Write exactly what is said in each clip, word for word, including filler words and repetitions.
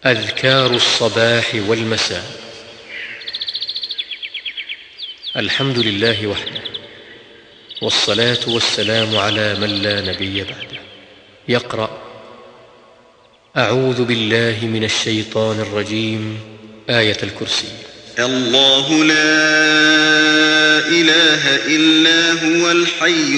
أذكار الصباح والمساء. الحمد لله وحده، والصلاة والسلام على من لا نبي بعده. يقرأ: أعوذ بالله من الشيطان الرجيم، آية الكرسي. الله لا إله إلا هو الحي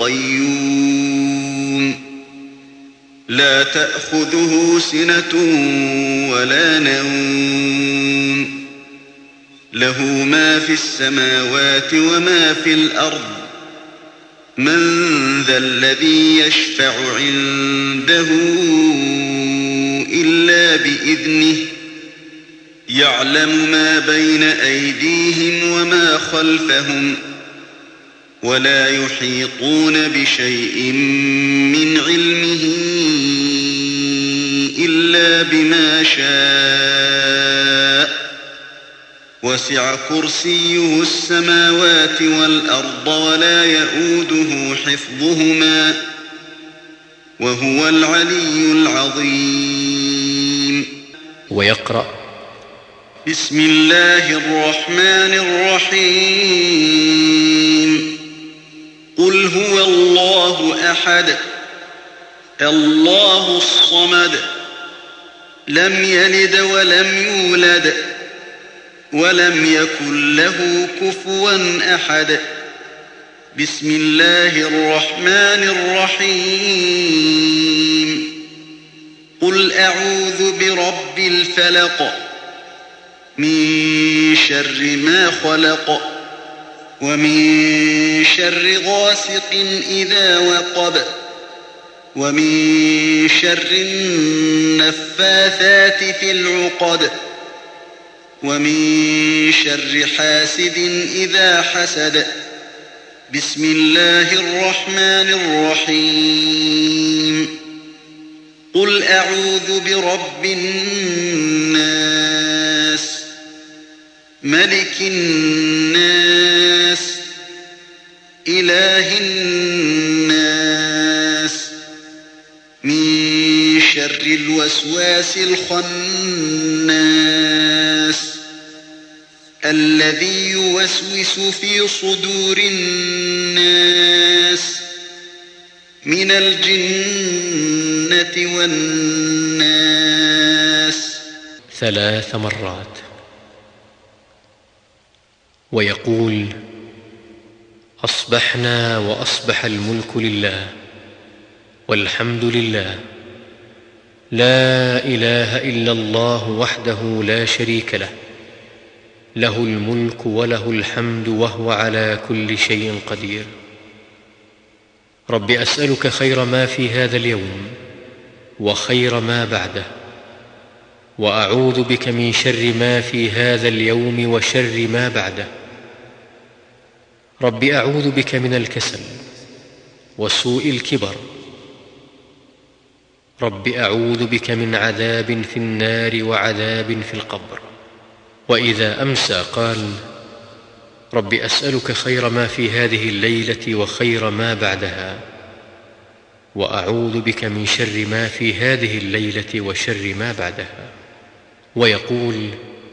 القيوم، لا تأخذه سنة ولا نوم، له ما في السماوات وما في الأرض. من ذا الذي يشفع عنده إلا بإذنه، يعلم ما بين أيديهم وما خلفهم، ولا يحيطون بشيء من علمه إلا بما شاء. وسع كرسيه السماوات والأرض ولا يئوده حفظهما، وهو العلي العظيم. ويقرأ: بسم الله الرحمن الرحيم. قل هو الله أحد، الله الصمد، لم يلد ولم يولد، ولم يكن له كفوا أحد. بسم الله الرحمن الرحيم. قل أعوذ برب الفلق، من شر ما خلق، ومن شر غاسق إذا وقب، ومن شر النفاثات في العقد، ومن شر حاسد إذا حسد. بسم الله الرحمن الرحيم. قل أعوذ برب الناس، ملك الناس، إله الناس، من شر الوسواس الخناس، الذي يوسوس في صدور الناس من الجنة والناس. ثلاث مرات. ويقول: أصبحنا وأصبح الملك لله، والحمد لله، لا إله إلا الله وحده لا شريك له، له الملك وله الحمد وهو على كل شيء قدير. رب أسألك خير ما في هذا اليوم وخير ما بعده، وأعوذ بك من شر ما في هذا اليوم وشر ما بعده. رب أعوذ بك من الكسل وسوء الكبر. رب أعوذ بك من عذاب في النار وعذاب في القبر. وإذا أمسى قال: رب أسألك خير ما في هذه الليلة وخير ما بعدها، وأعوذ بك من شر ما في هذه الليلة وشر ما بعدها. ويقول: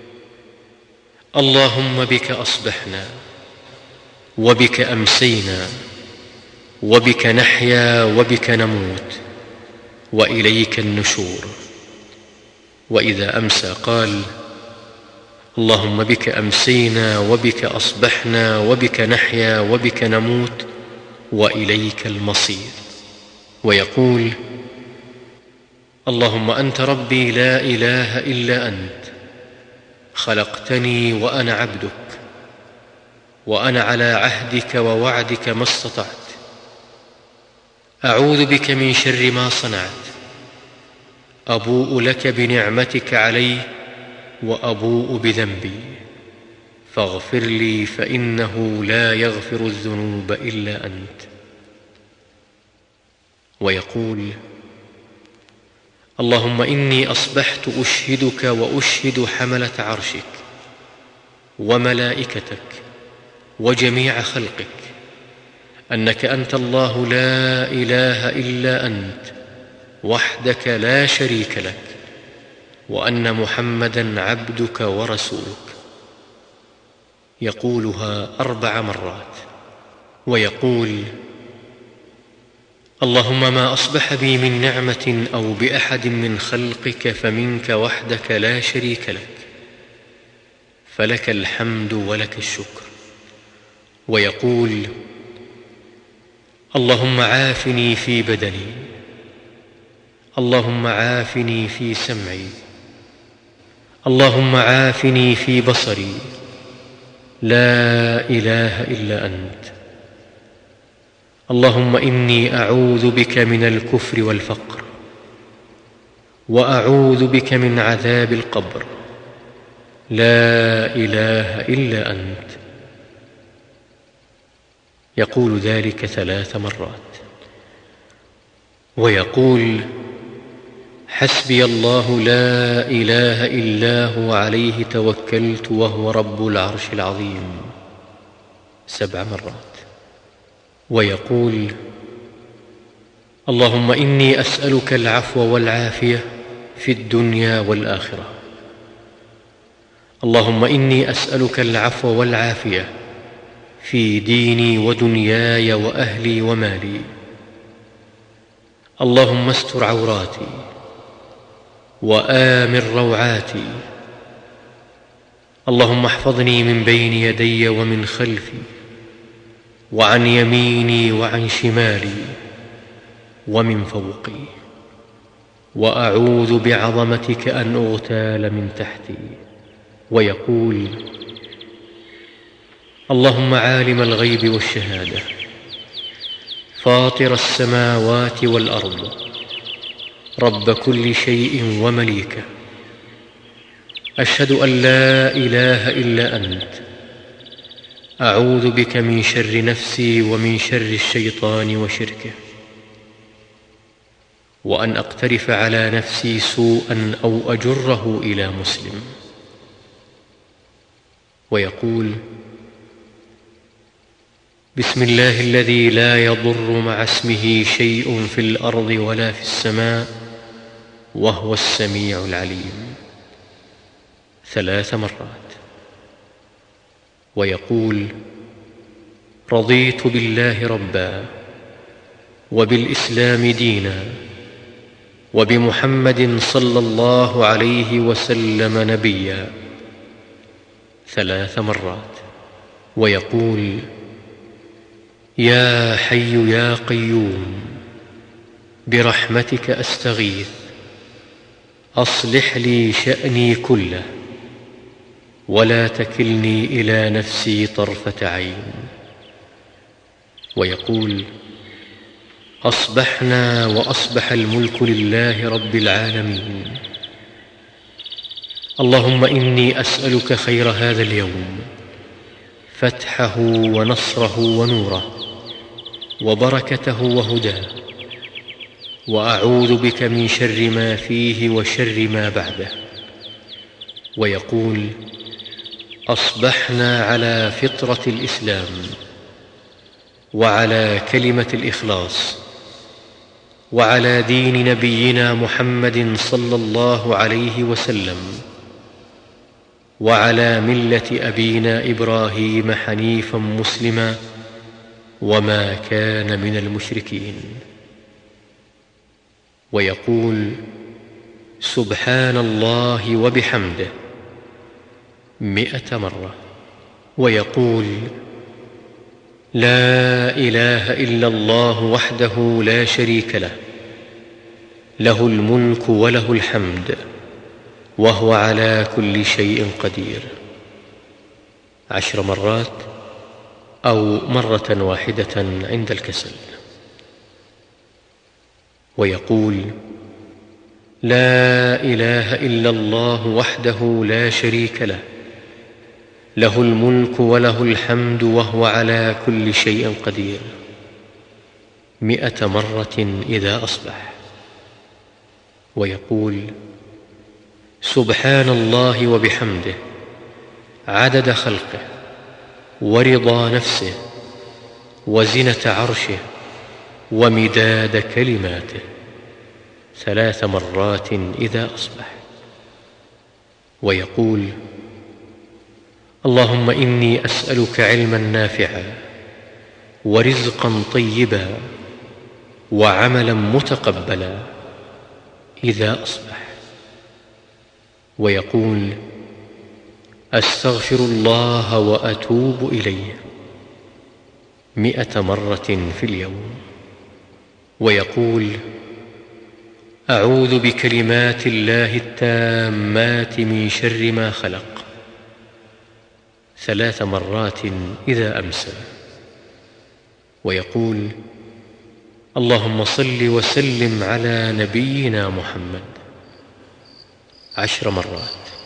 اللهم بك أصبحنا، وبك أمسينا، وبك نحيا وبك نموت، وإليك النشور. وإذا أمسى قال: اللهم بك أمسينا، وبك أصبحنا، وبك نحيا وبك نموت، وإليك المصير. ويقول: اللهم أنت ربي لا إله إلا أنت، خلقتني وأنا عبدك، وأنا على عهدك ووعدك ما استطعت. أعوذ بك من شر ما صنعت، أبوء لك بنعمتك علي وأبوء بذنبي، فاغفر لي فإنه لا يغفر الذنوب إلا أنت. ويقول: اللهم إني أصبحت أشهدك وأشهد حملة عرشك وملائكتك وجميع خلقك أنك أنت الله لا إله إلا أنت، وحدك لا شريك لك، وأن محمدًا عبدك ورسولك. يقولها أربع مرات، ويقول: اللهم ما أصبح بي من نعمة أو بأحد من خلقك فمنك وحدك لا شريك لك، فلك الحمد ولك الشكر. ويقول: اللهم عافني في بدني، اللهم عافني في سمعي، اللهم عافني في بصري، لا إله إلا أنت. اللهم إني أعوذ بك من الكفر والفقر، وأعوذ بك من عذاب القبر، لا إله إلا أنت. يقول ذلك ثلاث مرات، ويقول: حسبي الله لا إله إلا هو عليه توكلت وهو رب العرش العظيم، سبع مرات. ويقول: اللهم إني أسألك العفو والعافية في الدنيا والآخرة، اللهم إني أسألك العفو والعافية في ديني ودنياي وأهلي ومالي، اللهم استر عوراتي وآمن روعاتي، اللهم احفظني من بين يدي ومن خلفي وعن يميني وعن شمالي ومن فوقي، وأعوذ بعظمتك أن أغتال من تحتي. ويقول: اللهم عالم الغيب والشهادة، فاطر السماوات والأرض، رب كل شيء ومليكه، أشهد أن لا إله إلا أنت، أعوذ بك من شر نفسي ومن شر الشيطان وشركه، وأن أقترف على نفسي سوءا أو أجره إلى مسلم. ويقول: بسم الله الذي لا يضر مع اسمه شيء في الأرض ولا في السماء وهو السميع العليم، ثلاث مرات. ويقول: رضيت بالله ربا، وبالإسلام دينا، وبمحمد صلى الله عليه وسلم نبيا، ثلاث مرات. ويقول: يا حي يا قيوم، برحمتك أستغيث، أصلح لي شأني كله، ولا تكلني إلى نفسي طرفة عين. ويقول: أصبحنا وأصبح الملك لله رب العالمين، اللهم إني أسألك خير هذا اليوم، فتحه ونصره ونوره وبركته وهداه، وأعوذ بك من شر ما فيه وشر ما بعده. ويقول: أصبحنا على فطرة الإسلام، وعلى كلمة الإخلاص، وعلى دين نبينا محمد صلى الله عليه وسلم، وعلى ملة أبينا إبراهيم حنيفا مسلما، وما كان من المشركين. ويقول: سبحان الله وبحمده، مئة مرة. ويقول: لا إله إلا الله وحده لا شريك له، له الملك وله الحمد، وهو على كل شيء قدير، عشر مرات أو مرة واحدة عند الكسل. ويقول: لا إله إلا الله وحده لا شريك له، له الملك وله الحمد، وهو على كل شيء قدير، مئة مرة إذا أصبح. ويقول: سبحان الله وبحمده، عدد خلقه، ورضا نفسه، وزنة عرشه، ومداد كلماته، ثلاث مرات إذا أصبح. ويقول: اللهم إني أسألك علما نافعا ورزقا طيبا وعملا متقبلا إذا أصبح. ويقول: أستغفر الله وأتوب إليه مئة مرة في اليوم. ويقول: أعوذ بكلمات الله التامات من شر ما خلق ثلاث مرات إذا أمسى. ويقول: اللهم صل وسلم على نبينا محمد عشر مرات.